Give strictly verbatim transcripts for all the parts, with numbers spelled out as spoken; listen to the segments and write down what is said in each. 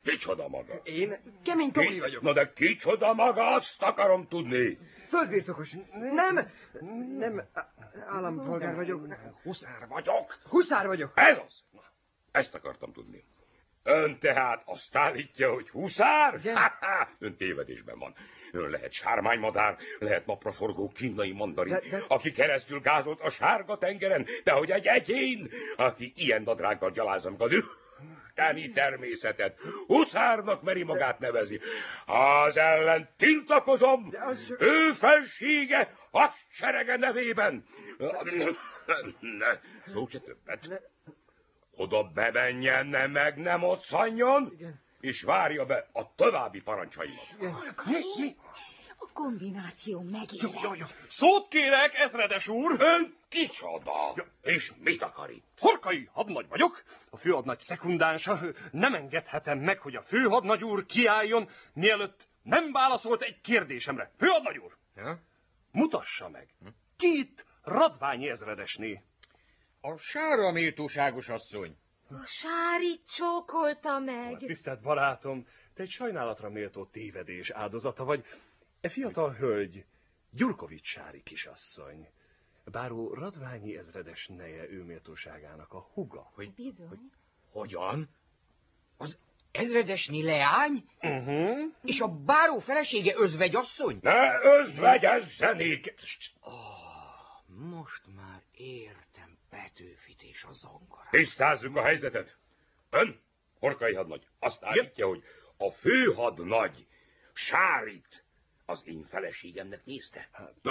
Kicsoda maga? Én Kemény Tomi vagyok. Na de kicsoda maga, azt akarom tudni. Földbirtokos. Nem, nem, állampolgár vagyok. Huszár vagyok. Huszár vagyok. Ez az. Na, ezt akartam tudni. Ön tehát azt állítja, hogy huszár? Ha-ha, ön tévedésben van. Ön lehet sármánymadár, lehet napraforgó kínai mandarin, de, de... aki keresztül gázolt a sárga tengeren, de hogy egy egyén, aki ilyen nadrággal gyalázza meg az isteni természetet, huszárnak meri magát nevezni. Az ellen tiltakozom, az... ő felsége hadserege nevében. Szó se többet. Oda bemenjen, nem meg nem otszanjon, igen. És várja be a további parancsaimat. Mi? Mi? A kombináció megérett. Jó, jó, jó. Szót kérek, ezredes úr! Ön kicsoda? Ja. És mit akar itt? Horkai hadnagy vagyok, a főhadnagy szekundánsa. Nem engedhetem meg, hogy a főhadnagy úr kiálljon, mielőtt nem válaszolt egy kérdésemre. Főhadnagy úr! Ja? Mutassa meg, hm? Ki itt Radványi ezredesné? A sára méltóságos asszony. A Sári csókolta meg. Tisztelt barátom, te egy sajnálatra méltó tévedés áldozata vagy. E fiatal hölgy, Gyurkovics Sári kisasszony. Báró Radványi ezredes neje ő méltóságának a húga. Hogy, Bizony. Hogy, hogyan? Az ezredesni leány? Uh-huh. És a báró felesége özvegyasszony? Ne özvegyezzenék! Oh, most már értem Petőfit és a zongorat. Tisztázzuk a helyzetet. Ön, Horkai hadnagy, azt állítja, hogy a főhadnagy Sárit az én feleségemnek nézte.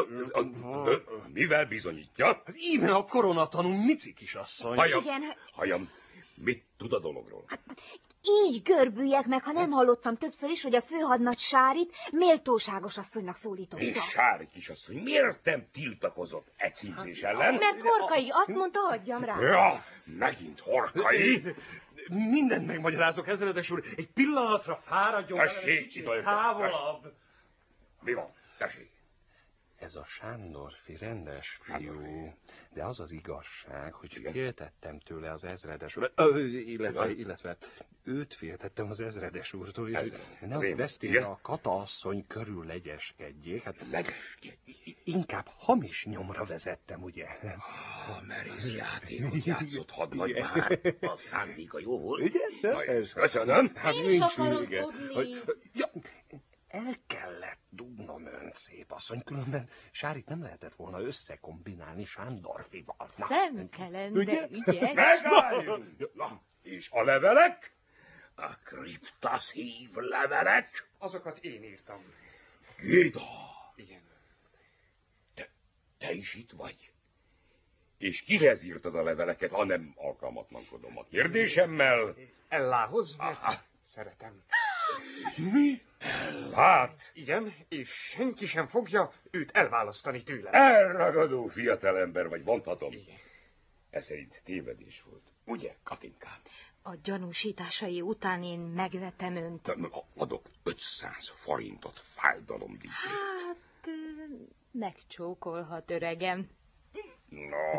Mivel bizonyítja? Íme a koronatanú Mici kisasszony. Hajam, igen. hajam, mit tud a dologról? Hát, így görbüljek meg, ha nem hallottam többször is, hogy a főhadnagy Sárit méltóságos asszonynak szólította. És Sári kisasszony miért nem tiltakozott e címzés ellen? Mert Horkai azt mondta, hagyjam rá. Ja, megint Horkai. Mindent megmagyarázok, ezredes úr. Egy pillanatra fáradjon. Tessék, távolabb. Mi van? Tessék. Ez a Sándorfi rendes fiú, de az az igazság, hogy féltettem tőle az ezredes úr, ö, illetve, illetve őt féltettem az ezredes úrtól, és nehogy vesztére a Kata asszony körül legyeskedjék. Hát inkább hamis nyomra vezettem, ugye? A merész játékot játszott hadnagy már. A szándéka jó volt. Igen? Köszönöm. Hát én is akarom tudni. Ja, el kellett dugnom önt, szép asszony, különben Sárit nem lehetett volna összekombinálni Sándorfival. Szemtelen, de ügyes. Megálljunk! Na, és a levelek? A kriptaszív levelek? Azokat én írtam. Géda! Igen. Te, te is itt vagy? És kihez írtad a leveleket, ha nem alkalmatlankodom a kérdésemmel? Ellához, mert ah, szeretem. Mi? Ellát? Igen, és senki sem fogja őt elválasztani tőlem. Elragadó fiatalember vagy, mondhatom. Igen. Ez szerint tévedés volt. Ugye, Katinkám? A gyanúsításai után én megvetem önt. Adok ötszáz forintot fájdalomdíjért. Hát, megcsókolhat, öregem. No.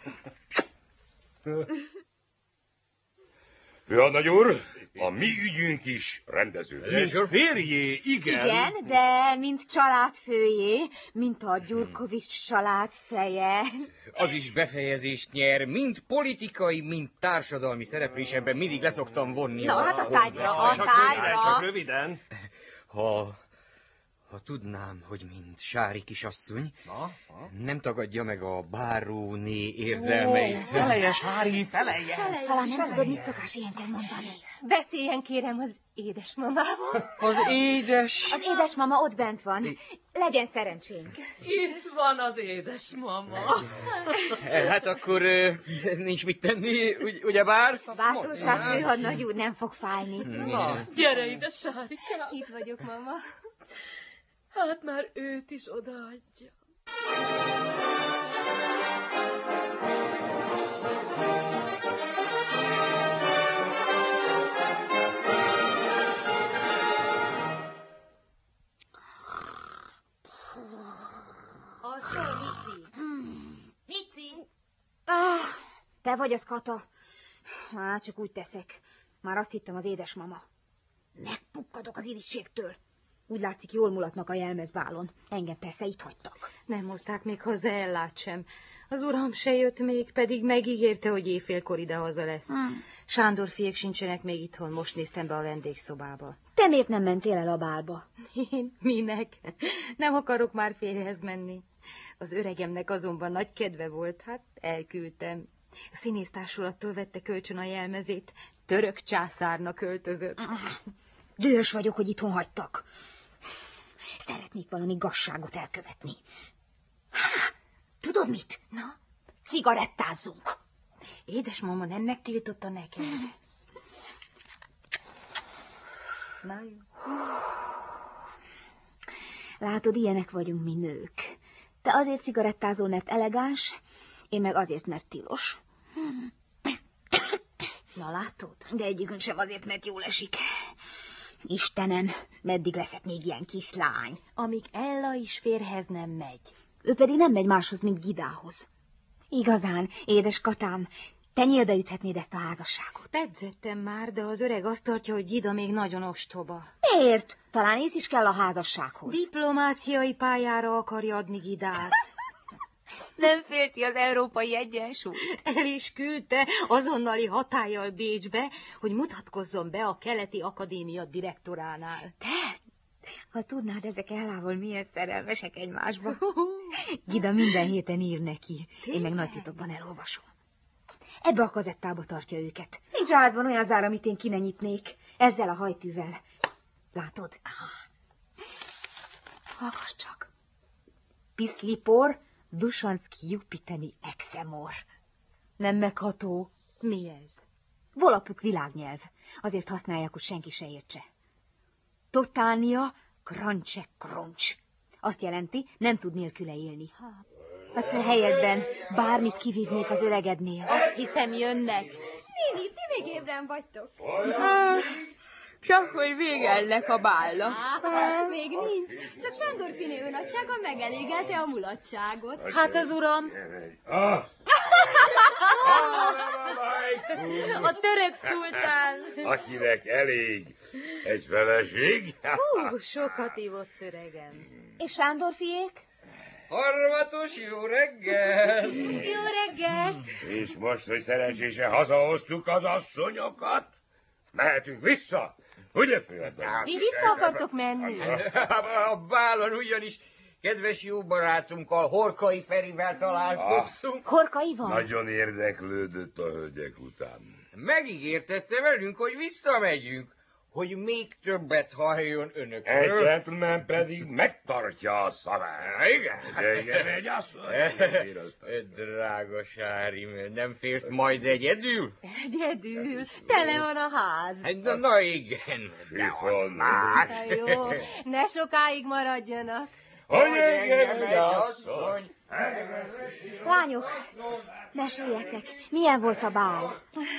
Főhadnagy úr, a mi ügyünk is rendeződik. Mint férjé, igen. Igen, de mint családfőjé, mint a Gyurkovics család feje. Az is befejezést nyer, mind politikai, mind társadalmi szereplésemben mindig leszoktam vonni. Na, hát a tárgyra, a Csak tárgyra. csak röviden. Ha... Ha tudnám, hogy mint Sári kisasszony, Na, ha? nem tagadja meg a báróné érzelmeit. Ó, feleje, Sári, feleje! Feleje. Talán nem tudod, mit szokás ilyenkor mondani. Beszéljen kérem az édesmamával. Az édes... Az édesmama ott bent van. Legyen szerencsénk. Itt van az édesmama. Hát akkor nincs mit tenni, ugyebár? A bátorság főhadnagy úr nem fog fájni. Na, gyere ide, Sárikám. Itt vagyok, mama. Hát már őt is odaadja. Alsó, Mici. Mici. Ah, te vagy az, Kata. Á, csak úgy teszek. Már azt hittem, az édesmama. Megpukkadok az irigységtől. Úgy látszik, jól mulatnak a jelmezbálon. Engem persze itt hagytak. Nem hozták még haza Ellát sem. Az uram se jött még, pedig megígérte, hogy éjfélkor idehaza lesz. Hmm. Sándor fiék sincsenek még itthon, most néztem be a vendégszobába. Te miért nem mentél el a bálba? Én? Minek? Nem akarok már férjhez menni. Az öregemnek azonban nagy kedve volt, hát elküldtem. A színésztársulattól vette kölcsön a jelmezét. Török császárnak költözött. Dühös vagyok, hogy itthon hagytak. Szeretnék valami gazságot elkövetni. Tudod mit? Na, cigarettázzunk. Édesmama nem megtiltotta neked. Na jó. Látod, ilyenek vagyunk mi nők. Te azért cigarettázol, mert elegáns, én meg azért, mert tilos. Na látod? De egyikünk sem azért, mert jól esik. Istenem, meddig leszek még ilyen kislány? Amíg Ella is férhez nem megy. Ő pedig nem megy máshoz, mint Gidához. Igazán, édes Katám, te nyílbe üthetnéd ezt a házasságot. Pedzettem már, de az öreg azt tartja, hogy Gida még nagyon ostoba. Miért? Talán ész is kell a házassághoz. Diplomáciai pályára akarja adni Gidát. Nem félti az európai egyensúlyt. El is küldte azonnali hatállyal Bécsbe, hogy mutatkozzon be a Keleti Akadémia direktoránál. Te? Ha tudnád, ezek Ellával milyen szerelmesek egymásba. Gida minden héten ír neki. Én meg nagy titokban elolvasom. Ebbe a kazettába tartja őket. Nincs a házban olyan zár, amit én ki ne nyitnék. Ezzel a hajtűvel. Látod? Hallgass csak. Piszlipor, Dusanszki Jupiteni exemor. Nem megható? Mi ez? Volapük világnyelv. Azért használják, hogy senki se értse. Totánia Krancsek Kroncs. Azt jelenti, nem tud nélküle élni. Hát a helyedben bármit kivívnék az öregednél. Azt hiszem, jönnek. Néni, ti még ébren vagytok. Csak hogy vége ennek a bálnak. Hát, még nincs. Csak Sándor finé őnagysága megelégelte a mulatságot. Hát az uram. A török szultán. Akinek elég egy feleség. Hú, sokat ívott öregem. És Sándor fiék? Harmatos, jó reggel! Jó reggelt! És most, hogy szerencsésen hazahoztuk az asszonyokat, mehetünk vissza? Ugye, főhadnagy? Ti vissza akartok menni? A bálon ugyanis kedves jó barátunkkal, Horkai Ferivel találkoztunk. Horkaival? Nagyon érdeklődött a hölgyek után. Megígértette velünk, hogy visszamegyünk, hogy még többet halljon önökről. Egyetlen pedig megtartja a szavát. Igen, igen, egy asszony. Drága Sári, nem félsz majd egyedül? Egyedül, tele van a ház. Na, na igen, de az más. Jó, ne sokáig maradjanak. Hogy igen, egy asszony. Lányok, meséljetek, milyen volt a bál?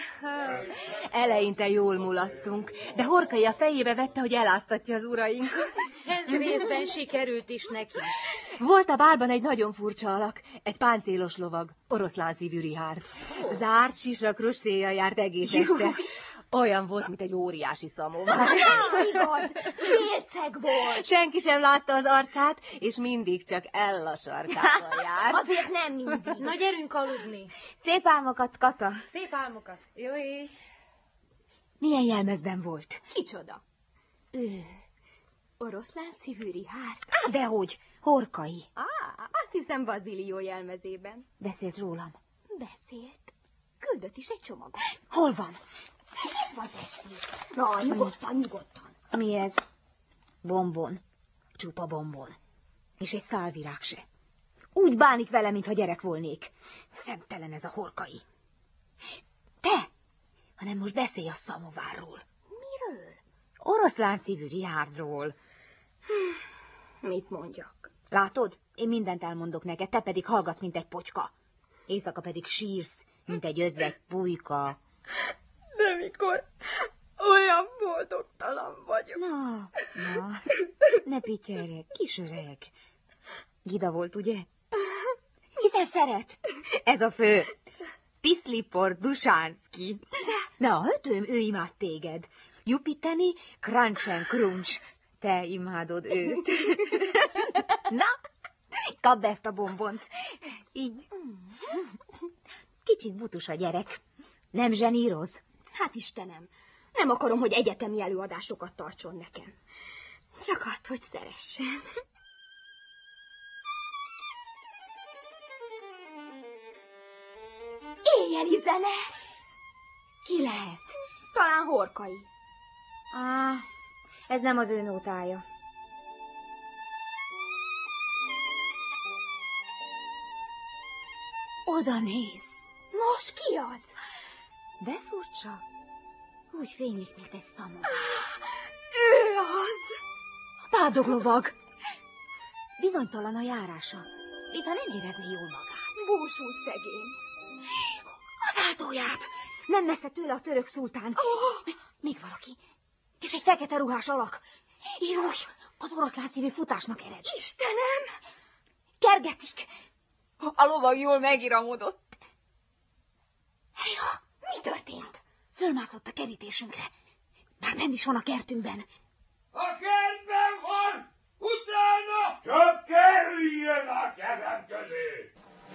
Eleinte jól mulattunk, de Horkai a fejébe vette, hogy eláztatja az urainkat. Ez részben sikerült is neki. Volt a bálban egy nagyon furcsa alak, egy páncélos lovag, oroszlán szívű Richárd. Zárt sisak rostéjjal járt egész este. Olyan volt, mint egy óriási szamovár. Nem is igaz, vérceg volt. Senki sem látta az arcát, és mindig csak Ella sarkával járt. Azért nem mindig. Na, gyerünk aludni. Szép álmokat, Kata. Szép álmokat. Jó éj. Milyen jelmezben volt? Kicsoda? Ő. Oroszlán szívű Richárd? Á, dehogy, Horkai. Á, azt hiszem Bazilió jelmezében. Beszélt rólam. Beszélt. Küldött is egy csomagot. Hol van? Itt van, tessék. Na, nyugodtan, nyugodtan. Mi ez? Bombon. Csupa bombon. És egy szálvirág se. Úgy bánik vele, mintha gyerek volnék. Szemtelen ez a Horkai. Te, hanem most beszélj a szamovárról. Miről? Oroszlán szívű Richárdról. Hm, mit mondjak? Látod? Én mindent elmondok neked, te pedig hallgatsz, mint egy pocska. Éjszaka pedig sírsz, mint egy özvegy pulyka. De mikor olyan boldogtalan vagyok. Na, na, ne pityerjek, kis öreg. Gida volt, ugye? Hiszen szeret. Ez a fő. Piszlipor Dusanszki. Na, ötöm, ő imád téged. Jupiteni, Crunch and Crunch. Te imádod őt. Na, kapd ezt a bombont. Így. Kicsit butus a gyerek. Nem zseníroz? Hát Istenem, nem akarom, hogy egyetemi előadásokat tartson nekem. Csak azt, hogy szeressen. Éjjeli zene! Ki lehet? Talán Horkai. Á, ez nem az ő nótája. Oda néz. Nos, ki az? De furcsa. Úgy fénylik, mint egy szamor. Ő az! A pádoglovag. Bizonytalan a járása. Mintha nem érezné jól magát. Búsú szegény. Az áltóját. Nem messze tőle a török szultán. Oh. Még valaki. És egy fekete ruhás alak. Júj, az oroszlán szívű futásnak ered. Istenem! Kergetik. A lovag jól megiramodott. Hejha, mi történt? Fölmászott a kerítésünkre. Már bent is van a kertünkben. A kertben van! Utána! Csak kerüljön a kezem közé!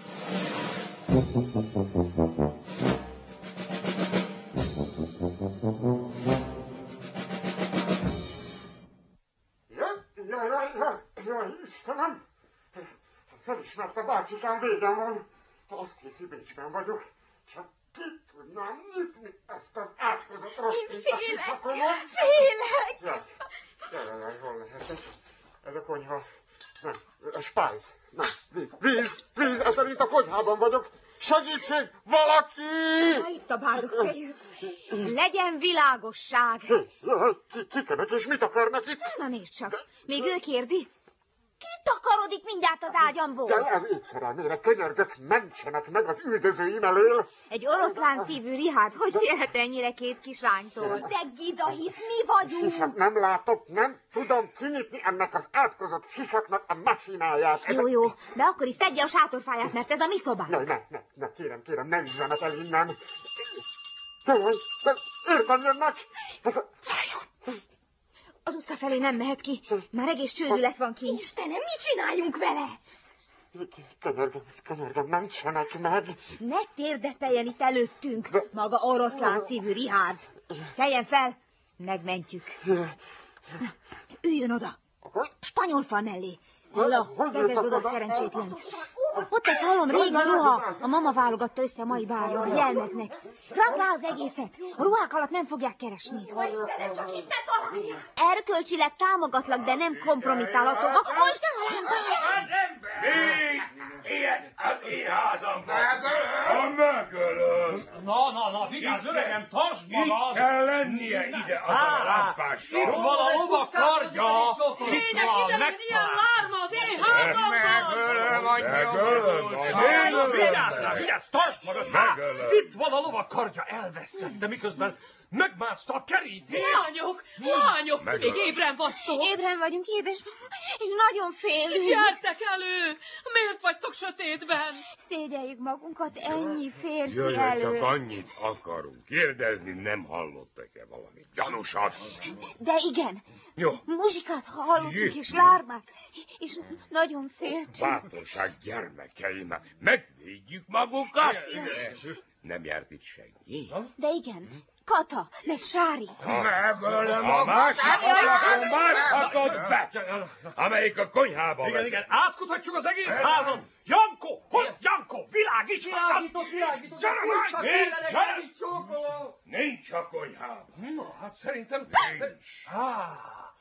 Jaj, jaj, jaj, jaj, jaj, Istenem! Felismerte bácsikám, végem van. Azt hiszi, Bécsben vagyok. Csak ki tudnám nyitni ezt az átkozott rossz Én részt a félek, sisakonyban? félek! Jaj, jaj, jaj, jaj, hol lehetett? Ez a konyha. Nem, a spájz. Nem, víz, víz, ez szerint a konyhában vagyok. Segítség, valaki! Na, itt a bádogfejű. Legyen világosság. Jaj, kikenek és mit akarnak itt? Na nézd csak, még ő kérdi. Ki takarodik mindjárt az ágyamból? De az ég szerelmére könyörgök, mentsenek meg az üldözőim elől. Egy oroszlán szívű Rihárd, hogy félhet ennyire két kisánytól? De Gida hisz, mi vagyunk? Sisak nem látok, nem tudom kinyitni ennek az átkozott sisaknak a masináját. Jó, jó, de akkor is szedje a sátorfáját, mert ez a mi szobánk. Ne, ne, ne, ne, kérem, kérem, ne üzzenek el innen. Jaj, de értem jönnek. Ez a... Várjon! Az utca felé nem mehet ki. Már egész csődület van kint. Istenem, mit csináljunk vele? Könyörgöm, könyörgöm, mentsenek meg. Ne térdepeljen itt előttünk, maga oroszlán szívű Rihárd. Keljen fel, megmentjük. Na, üljön oda. Spanyol fal mellé. Holla, vezesd oda szerencsétlent. Ott egy halom régi ruha. A mama válogatta össze a mai bárra, hogy jelmeznek. Rakd rá az egészet. A ruhák alatt nem fogják keresni. Istenem, csak itt ne találják. Erkölcsileg támogatlak, de nem kompromitálható. Most el a lámpát! Az ember! Még ilyet az én házamban! Ha megölöm! Na, na, na, vigyázz, öregem, tartsd magad! Itt kell lennie ide az a lámpással! Itt van a lova kardja! Itt van, megtalál! Az én házamban! Megölöm, megölöm! Vigyázz, vigyázz, tartsd magad! Megölöm! Itt van a lova kardja, elvesztette, miközben megmászta a kerítés! Lányok, lányok, Megölöm. még ébren vagytok! Ébren vagyunk, édesmama, és nagyon félünk. Gyertek elő! Miért vagytok sötétben? Szégyeljük magunkat ennyi férfi Jöjjön, elő. csak annyit akarunk. Kérdezni, nem hallottak-e valami gyanúsat? De igen, Jó, muzsikát hallottuk, Jé. és lármát, és nagyon féltünk. bátorság gyermekeim, megvédjük magunkat. Nem járt itt senki? De igen, Kata, meg Sári. Megölöm a másik mászhatod be, amelyik a konyhába Igen, vezet. igen, átkutatjuk az egész házat! Jankó, hogy Jankó, világíts! Világítok, világítok! Gyere már! Visszatérelek, Gyere! megint csókolom! Nincs a konyhában. Na, hát szerintem... Nincs. Á,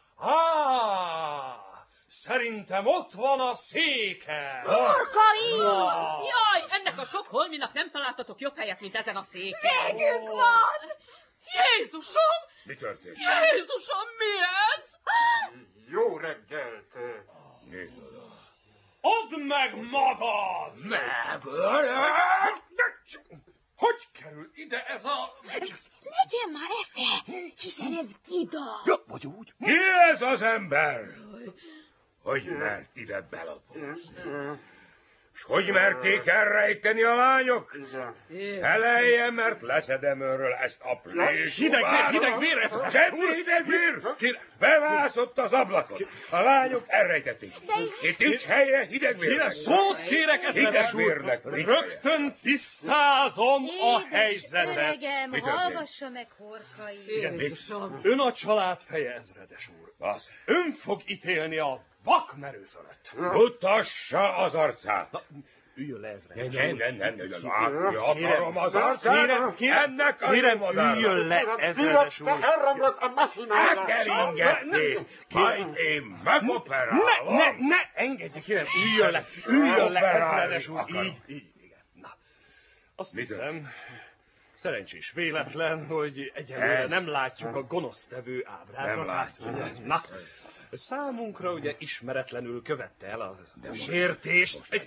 á, szerintem ott van a széke! Orkai! Jaj, ennek a sok holminak nem találtatok jobb helyet, mint ezen a széken. Végünk van! Jézusom! Mi történt? Jézusom, mi ez? Jó reggelt. Nézd oda. Add meg magad! Megölöm! Hogy kerül ide ez a... Legyen már esze, hiszen ez Gida. Ja, vagy úgy? Ki ez az ember? Hogy mert ide belapozni? S hogy merték elrejteni a lányok? Feleljen, mert leszedem önről ezt a plésú Hideg vér, hideg vér, ez a semmi hideg vér! Bevászott az ablakot. A lányok elrejtették. Itt nincs helye hideg vérnek. Szót kérek, ezredes úr! Rögtön tisztázom a helyzetet. Öregem, hallgassa meg Horkai. Ön a család feje, ezredes úr. Az. Ön fog ítélni a vakmerő fölött. Mutassa az arcát. Üljön le, ezredes Nem, úr. nem, nem, nem, látni akarom az arcát. Ennek a Kérem, üljön le, ezredes úr. Elromlott a masinája. Elkeringették, majd én megoperálom. Ne, ne, ne, engedje, kérem, üljön le, üljön le, ezredes úr. Így, így, igen. Na, azt hiszem, szerencsés véletlen, hogy egyelőre nem látjuk a gonosztevő ábrát. Nem látjuk. Na, számunkra ugye ismeretlenül követte el a sértést.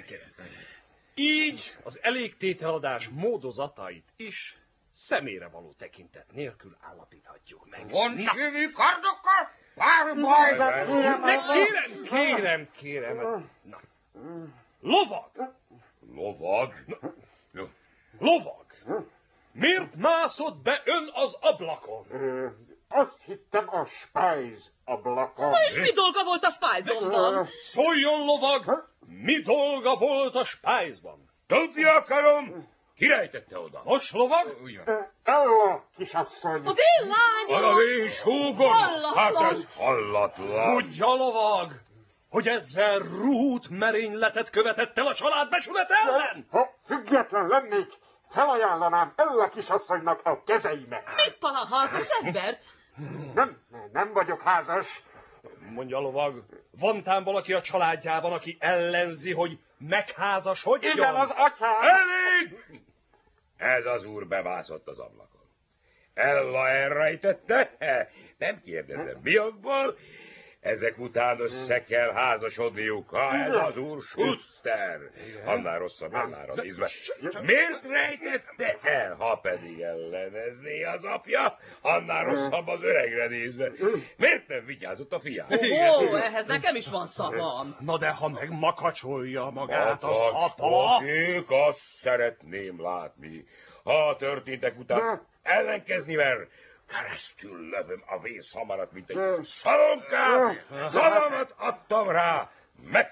Így az elégtételadás módozatait is személyre való tekintet nélkül állapíthatjuk meg. Von jövő kardokkal? Párbajban! Kérem, kérem, kérem. Na. Lovag! Lovag? Lovag! Miért mászott be ön az ablakon? Azt hittem a spájz ablakon. Na és mi dolga volt a spájzomban? Szóljon, lovag! Mi dolga volt a spájzban? Tudni akarom, ki rejtette oda? Most, lovag? Ella, kisasszony. Az én lányom! Az én súgom? Hallatlan. Hát ez hallatlan. Tudja, lovag, hogy ezzel rút merényletet követett el a család becsület ellen? Ha független lennék, felajánlanám Ella kisasszonynak a kezeimet. Mit talán házas ember? Nem, nem vagyok házas. Mondja, lovag, van tám valaki a családjában, aki ellenzi, hogy megházasodjon? Igen, az atyám. Elég! Ez az úr bevászott az ablakon. Ella elrejtette? Nem kérdezem, miakból? Ezek után össze kell házasodniuk, ha ez az úr Schuster. Annál rosszabb, annál az ízbe. Miért rejtette el, ha pedig ellenezné az apja? Annál rosszabb az öregre nézve. Miért nem vigyázott a fiára? Ó, ehhez nekem is van szavam. Na de ha megmakacsolja magát az Makacs apa... pokik, azt szeretném látni. Ha a történtek után ellenkezni mer, keresztül lövöm a vészhamarat, mint egy szalonkát. Szalamat adtam rá, meg